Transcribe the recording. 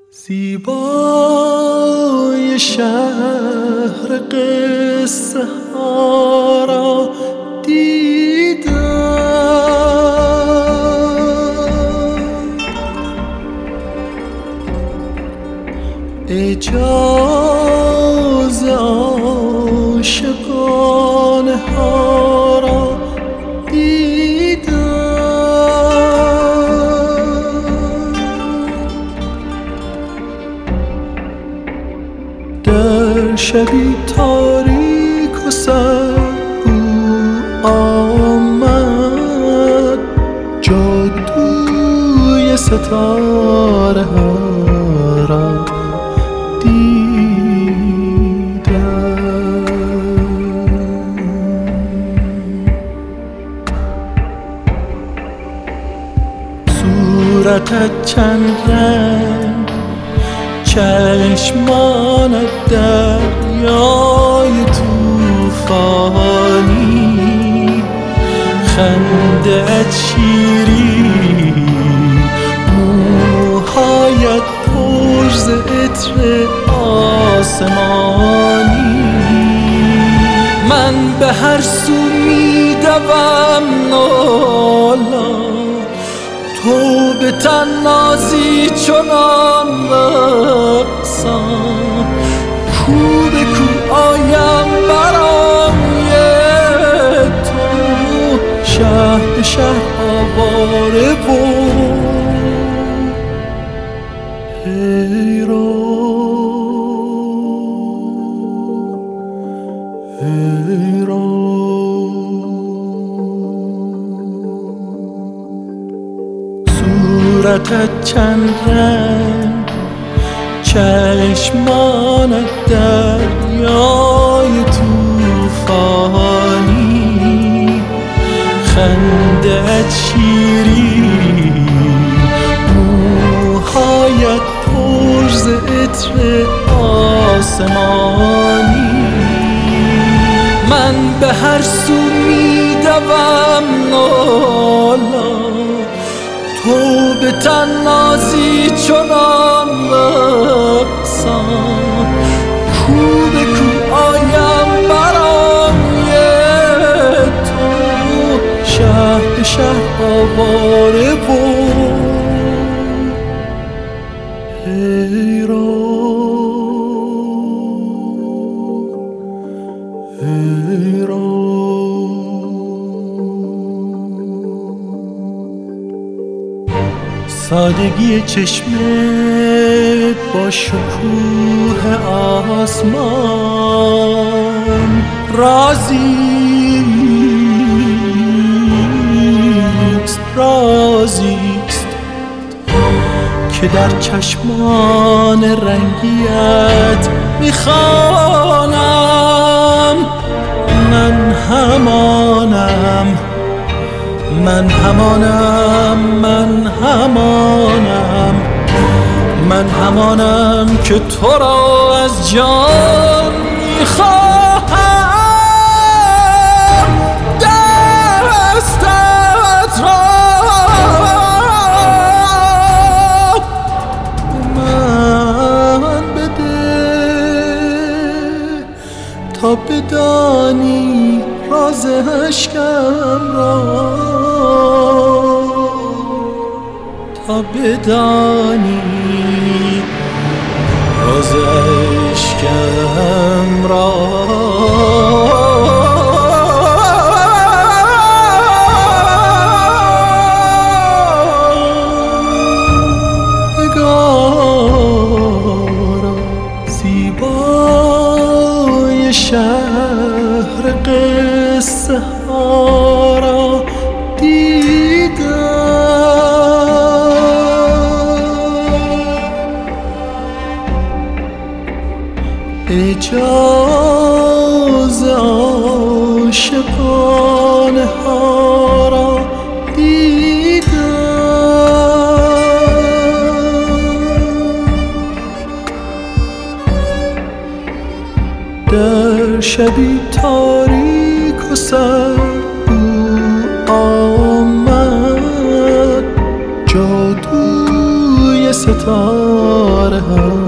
زیبای شهر قصه ها را دیدم، اعجاز عاشقانه ها را دیدم. در شبی تاریک و سرد او آمد، جادوی ستاره ها را صورتت چند رنگ، چشمانت دریای توفانی، خنده‌ات شیرین، موهایت پر ز عطر آسمانی. من به هر سو می‌دوم نالا، تو به طنازی چنان رقصان، کو به کو آیم برای تو، شهر به شهر آواره و حیران. صورتت چند رنگ، چشمانت دریای توفانی، خنده‌ات شیرین، موهایت پر ز عطر آسمانی. من به هر سو می‌دوم نالا، تو به طنازی چنان رقصان، کو به کو آیم برای تو، شهر به شهر آواره و حیران. سادگی چشمت با شکوه آسمان، رازیست که در چشمان رنگیت میخوانم. من همانم، من همانم، من همانم، من همانم که تو را از جان میخواهم. دستت را من بده تا بدانی راز عشقم را، تا بدانی راز عشقم را. نگارا زیبای شهر قصه ها را دیدم، اعجاز عاشقانه ها را دیدم. در شبی تاریک و سرد او آمد، جادوی ستاره ها.